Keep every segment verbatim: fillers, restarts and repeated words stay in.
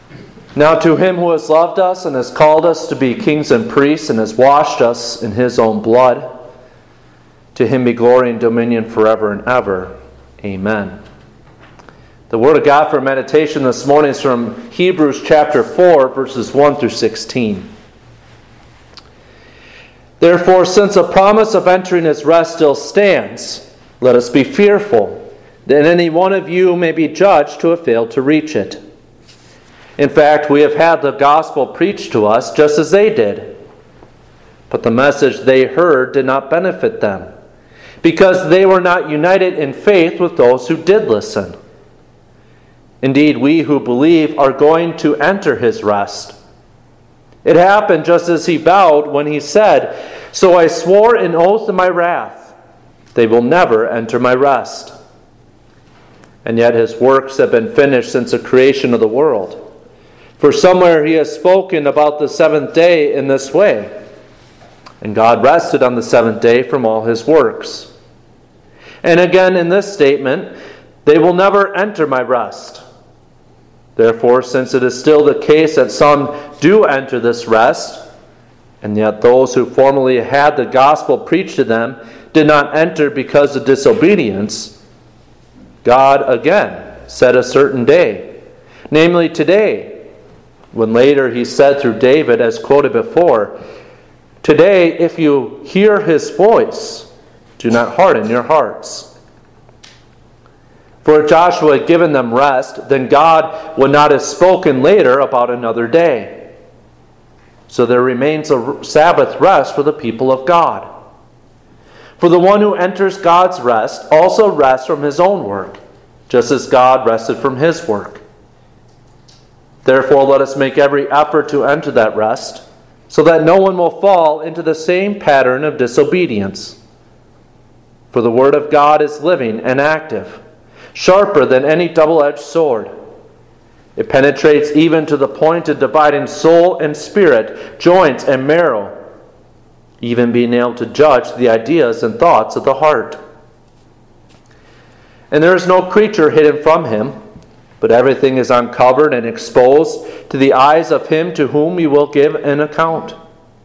Now to him who has loved us and has called us to be kings and priests and has washed us in his own blood, to him be glory and dominion forever and ever. Amen. The word of God for meditation this morning is from Hebrews chapter four, verses one through sixteen. Therefore, since a promise of entering his rest still stands, let us be fearful that any one of you may be judged to have failed to reach it. In fact, we have had the gospel preached to us just as they did. But the message they heard did not benefit them, because they were not united in faith with those who did listen. Indeed, we who believe are going to enter his rest. It happened just as he vowed when he said, "So I swore an oath in my wrath, they will never enter my rest." And yet his works have been finished since the creation of the world. For somewhere he has spoken about the seventh day in this way, "And God rested on the seventh day from all his works." And again in this statement, "They will never enter my rest." Therefore, since it is still the case that some do enter this rest, and yet those who formerly had the gospel preached to them did not enter because of disobedience, God again set a certain day, namely today, when later he said through David, as quoted before, "Today, if you hear his voice, do not harden your hearts." For if Joshua had given them rest, then God would not have spoken later about another day. So there remains a Sabbath rest for the people of God. For the one who enters God's rest also rests from his own work, just as God rested from his work. Therefore, let us make every effort to enter that rest, so that no one will fall into the same pattern of disobedience. For the word of God is living and active, sharper than any double-edged sword. It penetrates even to the point of dividing soul and spirit, joints and marrow, even being able to judge the ideas and thoughts of the heart. And there is no creature hidden from him, but everything is uncovered and exposed to the eyes of him to whom we will give an account.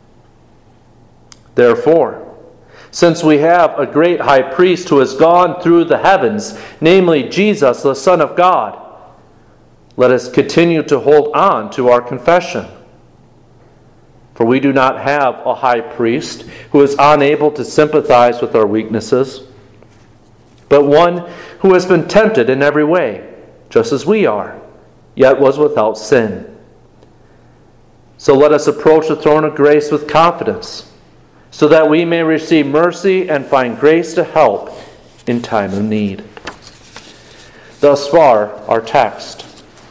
Therefore, since we have a great high priest who has gone through the heavens, namely Jesus, the Son of God, let us continue to hold on to our confession. For we do not have a high priest who is unable to sympathize with our weaknesses, but one who has been tempted in every way, just as we are, yet was without sin. So let us approach the throne of grace with confidence, so that we may receive mercy and find grace to help in time of need. Thus far, our text.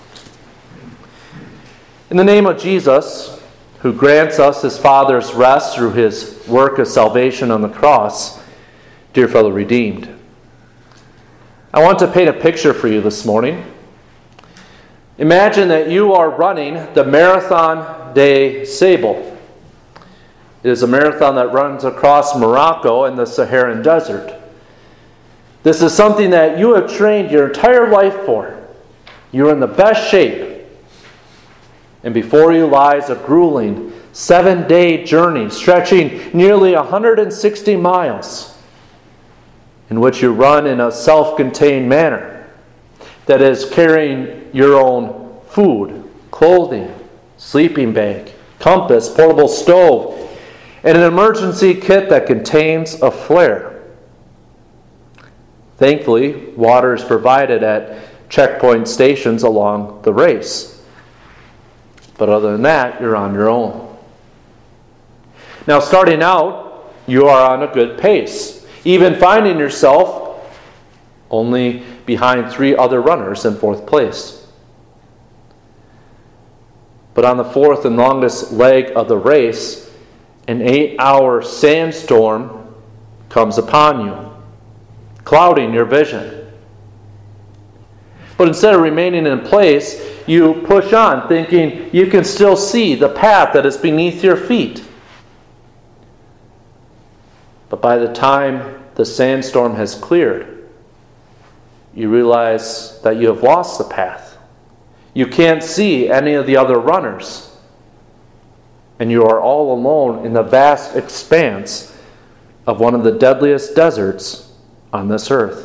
In the name of Jesus, who grants us his Father's rest through his work of salvation on the cross, dear fellow redeemed, I want to paint a picture for you this morning. Imagine that you are running the Marathon des Sables. It is a marathon that runs across Morocco and the Saharan desert. This is something that you have trained your entire life for. You're in the best shape. And before you lies a grueling seven-day journey stretching nearly one hundred sixty miles, in which you run in a self-contained manner, that is, carrying your own food, clothing, sleeping bag, compass, portable stove, and an emergency kit that contains a flare. Thankfully, water is provided at checkpoint stations along the race. But other than that, you're on your own. Now, starting out, you are on a good pace, even finding yourself only behind three other runners in fourth place. But on the fourth and longest leg of the race, an eight-hour sandstorm comes upon you, clouding your vision. But instead of remaining in place, you push on, thinking you can still see the path that is beneath your feet. But by the time the sandstorm has cleared, you realize that you have lost the path. You can't see any of the other runners. And you are all alone in the vast expanse of one of the deadliest deserts on this earth.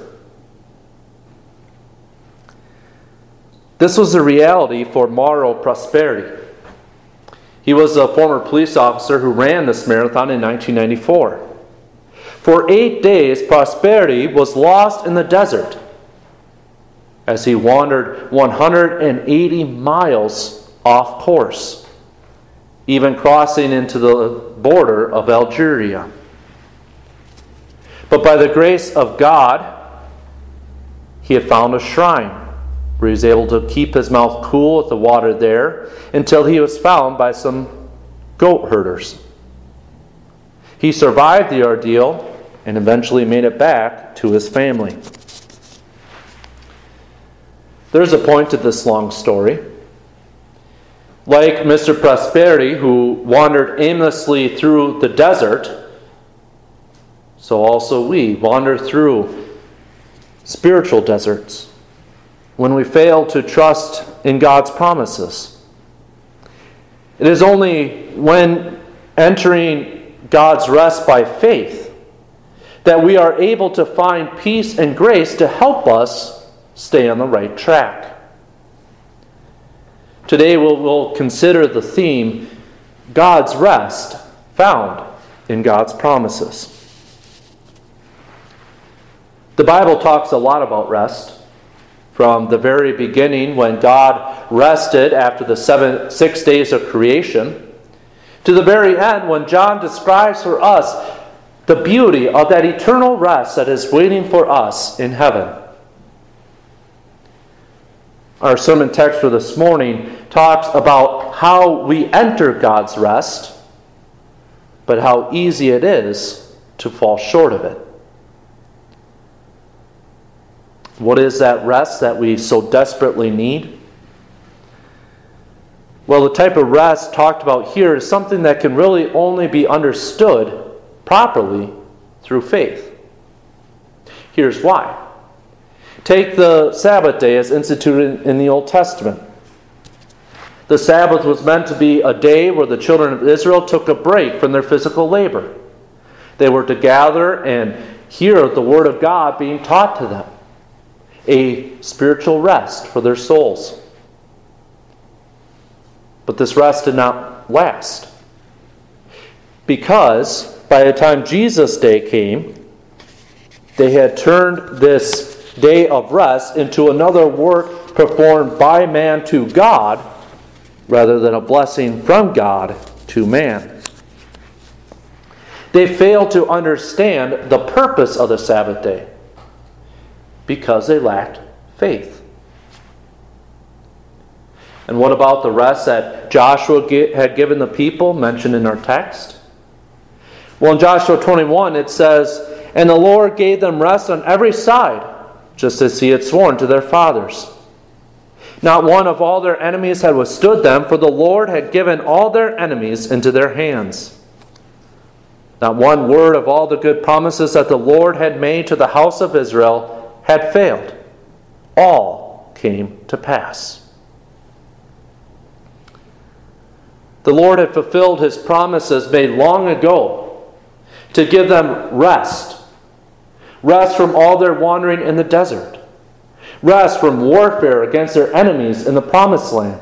This was the reality for Mauro Prosperi. He was a former police officer who ran this marathon in nineteen ninety-four. For eight days, Prosperi was lost in the desert as he wandered one hundred eighty miles off course, even crossing into the border of Algeria. But by the grace of God, he had found a shrine where he was able to keep his mouth cool with the water there until he was found by some goat herders. He survived the ordeal and eventually made it back to his family. There's a point to this long story. Like Mister Prosperi, who wandered aimlessly through the desert, so also we wander through spiritual deserts when we fail to trust in God's promises. It is only when entering God's rest by faith that we are able to find peace and grace to help us stay on the right track. Today we'll, we'll consider the theme, God's rest found in God's promises. The Bible talks a lot about rest. From the very beginning, when God rested after the seven, six days of creation, to the very end, when John describes for us the beauty of that eternal rest that is waiting for us in heaven. Our sermon text for this morning talks about how we enter God's rest, but how easy it is to fall short of it. What is that rest that we so desperately need? Well, the type of rest talked about here is something that can really only be understood properly through faith. Here's why. Take the Sabbath day as instituted in the Old Testament. The Sabbath was meant to be a day where the children of Israel took a break from their physical labor. They were to gather and hear the Word of God being taught to them. A spiritual rest for their souls. But this rest did not last. Because by the time Jesus' day came, they had turned this day of rest into another work performed by man to God, rather than a blessing from God to man. They failed to understand the purpose of the Sabbath day, because they lacked faith. And what about the rest that Joshua had given the people, mentioned in our text? Well, in Joshua twenty-one it says, "And the Lord gave them rest on every side, just as he had sworn to their fathers. Not one of all their enemies had withstood them, for the Lord had given all their enemies into their hands. Not one word of all the good promises that the Lord had made to the house of Israel had failed. All came to pass." The Lord had fulfilled his promises made long ago to give them rest. Rest from all their wandering in the desert. Rest from warfare against their enemies in the promised land.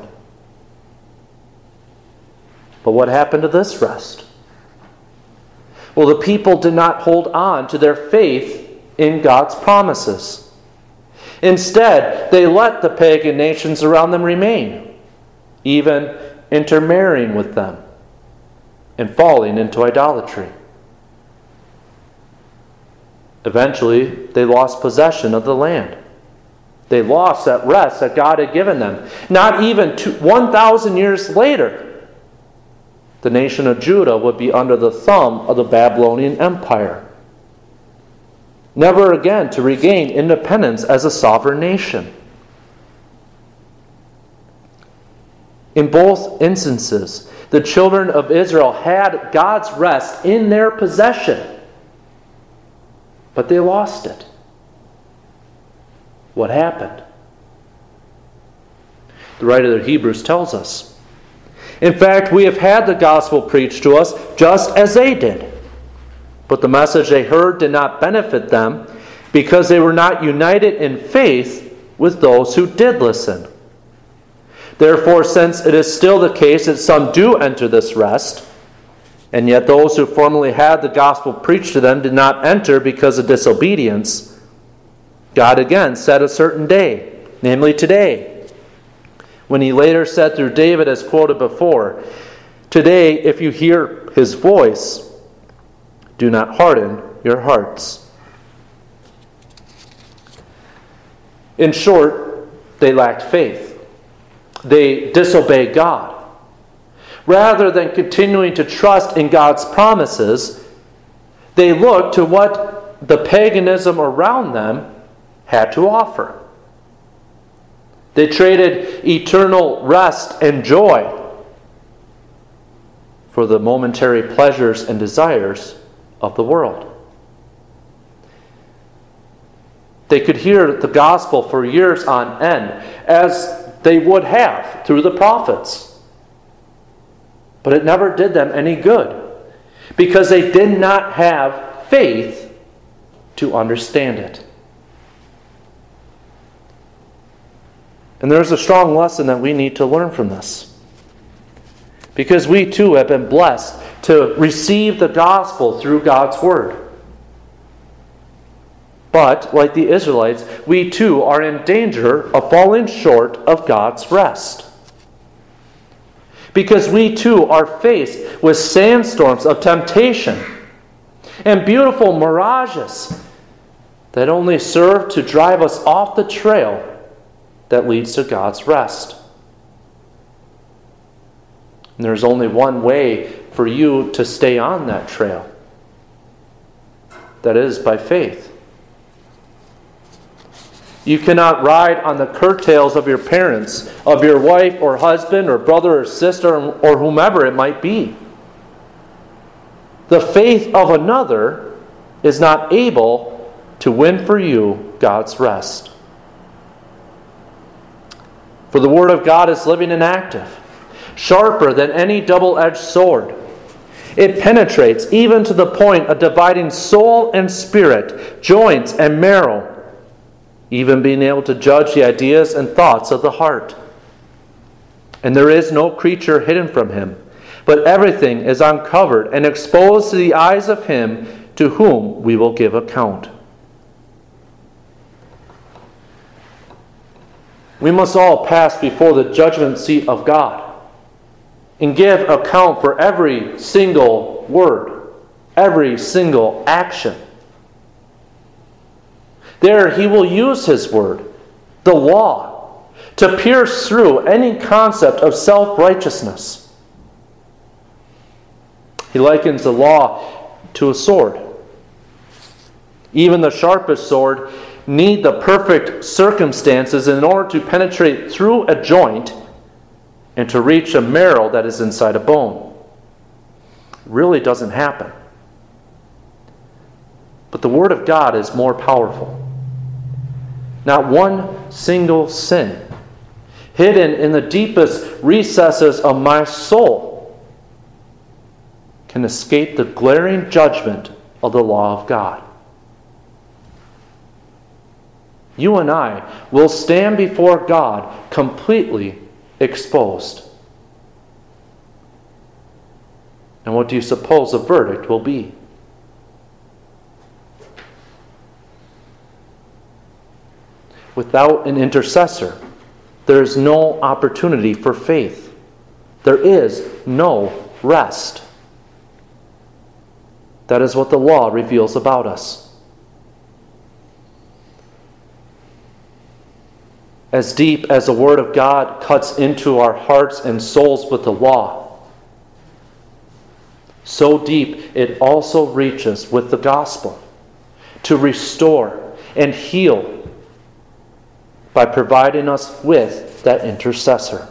But what happened to this rest? Well, the people did not hold on to their faith in God's promises. Instead, they let the pagan nations around them remain, even intermarrying with them and falling into idolatry. Eventually, they lost possession of the land. They lost that rest that God had given them. Not even two, one thousand years later, the nation of Judah would be under the thumb of the Babylonian Empire, never again to regain independence as a sovereign nation. In both instances, the children of Israel had God's rest in their possession, but they lost it. What happened? the writer of Hebrews tells us. In fact, we have had the gospel preached to us just as they did. But the message they heard did not benefit them because they were not united in faith with those who did listen. Therefore, since it is still the case that some do enter this rest, and yet those who formerly had the gospel preached to them did not enter because of disobedience, God again set a certain day, namely today, when he later said through David, as quoted before, "Today, if you hear his voice, do not harden your hearts." In short, they lacked faith. They disobeyed God. Rather than continuing to trust in God's promises, they looked to what the paganism around them had to offer. They traded eternal rest and joy for the momentary pleasures and desires of the world. They could hear the gospel for years on end, as they would have through the prophets. But it never did them any good, because they did not have faith to understand it. And there's a strong lesson that we need to learn from this. Because we too have been blessed to receive the gospel through God's word. But, like the Israelites, we too are in danger of falling short of God's rest. Because we too are faced with sandstorms of temptation and beautiful mirages that only serve to drive us off the trail that leads to God's rest. And there's only one way for you to stay on that trail. That is by faith. You cannot ride on the curtails of your parents, of your wife or husband or brother or sister or whomever it might be. The faith of another is not able to win for you God's rest. For the Word of God is living and active, sharper than any double-edged sword. It penetrates even to the point of dividing soul and spirit, joints and marrow, even being able to judge the ideas and thoughts of the heart. And there is no creature hidden from him, but everything is uncovered and exposed to the eyes of him to whom we will give account. We must all pass before the judgment seat of God and give account for every single word, every single action. There he will use his word, the law, to pierce through any concept of self-righteousness. He likens the law to a sword. Even the sharpest sword need the perfect circumstances in order to penetrate through a joint and to reach a marrow that is inside a bone. It really doesn't happen. But the Word of God is more powerful. Not one single sin hidden in the deepest recesses of my soul can escape the glaring judgment of the law of God. You and I will stand before God completely exposed. And what do you suppose the verdict will be? Without an intercessor, there is no opportunity for faith. There is no rest. That is what the law reveals about us. As deep as the Word of God cuts into our hearts and souls with the law, so deep it also reaches with the gospel to restore and heal by providing us with that intercessor.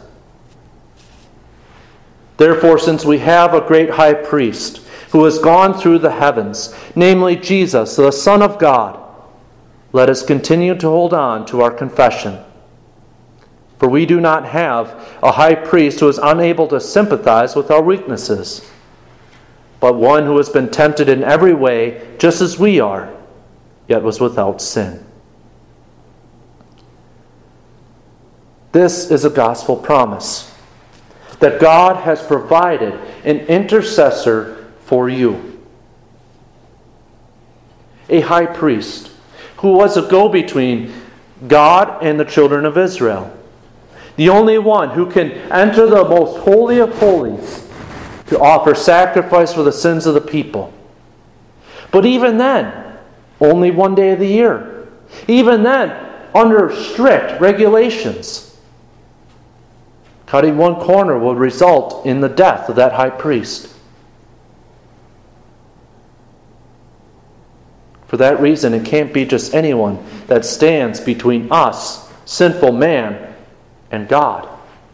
Therefore, since we have a great high priest who has gone through the heavens, namely Jesus, the Son of God, let us continue to hold on to our confession. For we do not have a high priest who is unable to sympathize with our weaknesses, but one who has been tempted in every way, just as we are, yet was without sin. This is a gospel promise, that God has provided an intercessor for you. A high priest who was a go-between God and the children of Israel. The only one who can enter the most holy of holies to offer sacrifice for the sins of the people. But even then, only one day of the year. Even then, under strict regulations. Cutting one corner would result in the death of that high priest. For that reason, it can't be just anyone that stands between us, sinful man, and God.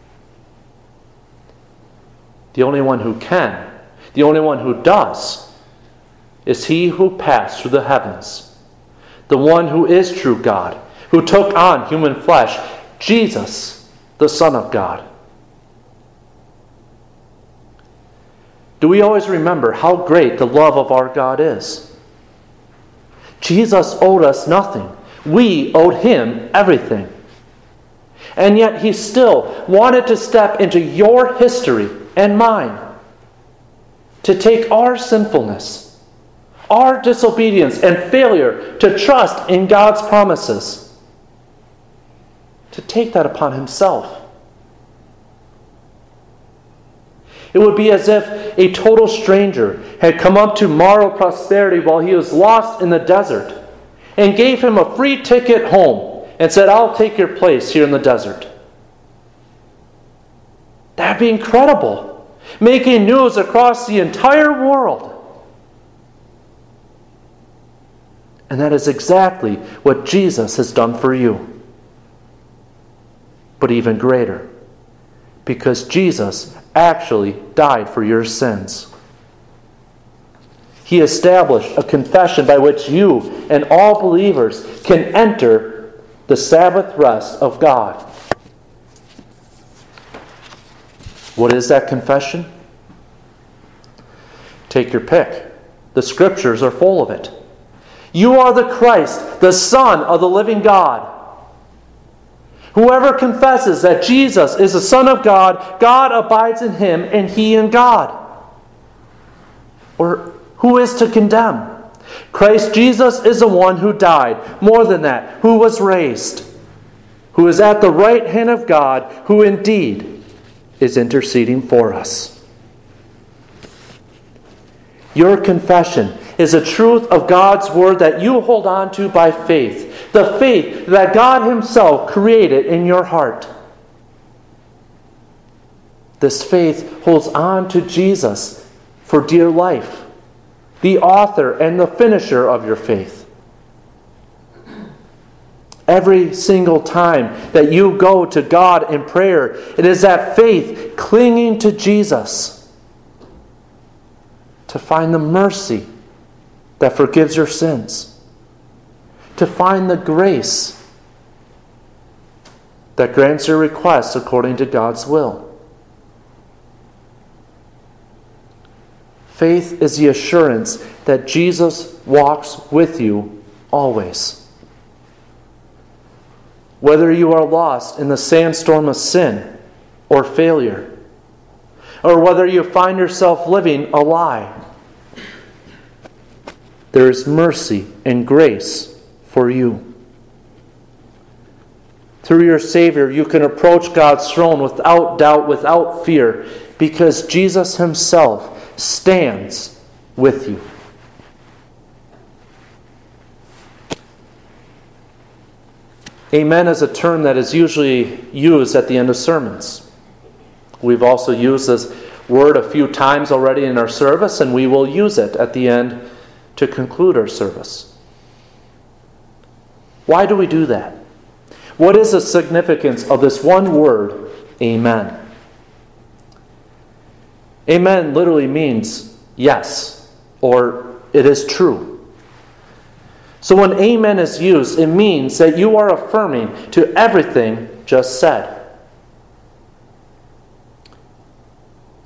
The only one who can, the only one who does, is He who passed through the heavens. The one who is true God, who took on human flesh, Jesus, the Son of God. Do we always remember how great the love of our God is? Jesus owed us nothing. We owed Him everything. And yet He still wanted to step into your history and mine, to take our sinfulness, our disobedience and failure to trust in God's promises, to take that upon Himself. It would be as if a total stranger had come up to moral prosperity while he was lost in the desert and gave him a free ticket home and said, "I'll take your place here in the desert." That'd be incredible. Making news across the entire world. And that is exactly what Jesus has done for you. But even greater. Because Jesus actually died for your sins. He established a confession by which you and all believers can enter the Sabbath rest of God. What is that confession? Take your pick. The Scriptures are full of it. You are the Christ, the Son of the living God. Whoever confesses that Jesus is the Son of God, God abides in him and he in God. Or who is to condemn? Christ Jesus is the one who died. More than that, who was raised. Who is at the right hand of God, who indeed is interceding for us. Your confession is a truth of God's Word that you hold on to by faith. The faith that God Himself created in your heart. This faith holds on to Jesus for dear life, the author and the finisher of your faith. Every single time that you go to God in prayer, it is that faith clinging to Jesus to find the mercy that forgives your sins. To find the grace that grants your requests according to God's will. Faith is the assurance that Jesus walks with you always. Whether you are lost in the sandstorm of sin or failure, or whether you find yourself living a lie, there is mercy and grace for you. Through your Savior, you can approach God's throne without doubt, without fear, because Jesus Himself stands with you. Amen is a term that is usually used at the end of sermons. We've also used this word a few times already in our service, and we will use it at the end to conclude our service. Why do we do that? What is the significance of this one word, amen? Amen literally means yes, or it is true. So when amen is used, it means that you are affirming to everything just said.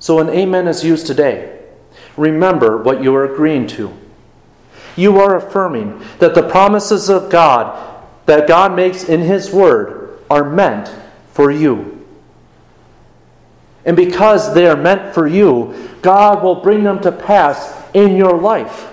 So when amen is used today, remember what you are agreeing to. You are affirming that the promises of God that God makes in His Word are meant for you. And because they are meant for you, God will bring them to pass in your life.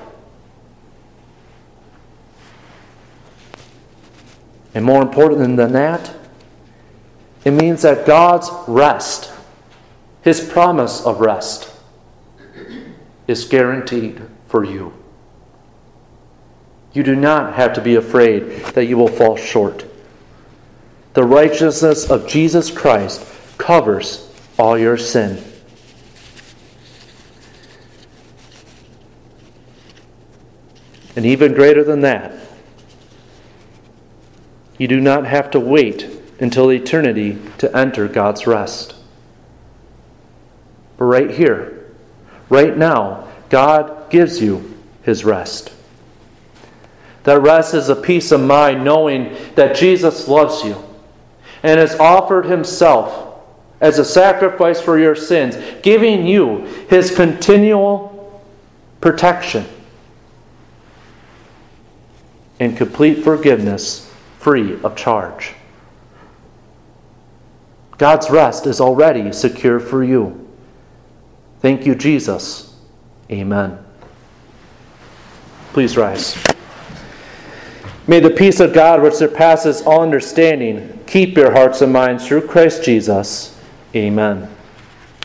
And more important than that, it means that God's rest, His promise of rest, is guaranteed for you. You do not have to be afraid that you will fall short. The righteousness of Jesus Christ covers all your sin. And even greater than that, you do not have to wait until eternity to enter God's rest. But right here, right now, God gives you His rest. That rest is a peace of mind knowing that Jesus loves you and has offered Himself as a sacrifice for your sins, giving you His continual protection and complete forgiveness free of charge. God's rest is already secure for you. Thank you, Jesus. Amen. Please rise. May the peace of God, which surpasses all understanding, keep your hearts and minds through Christ Jesus. Amen.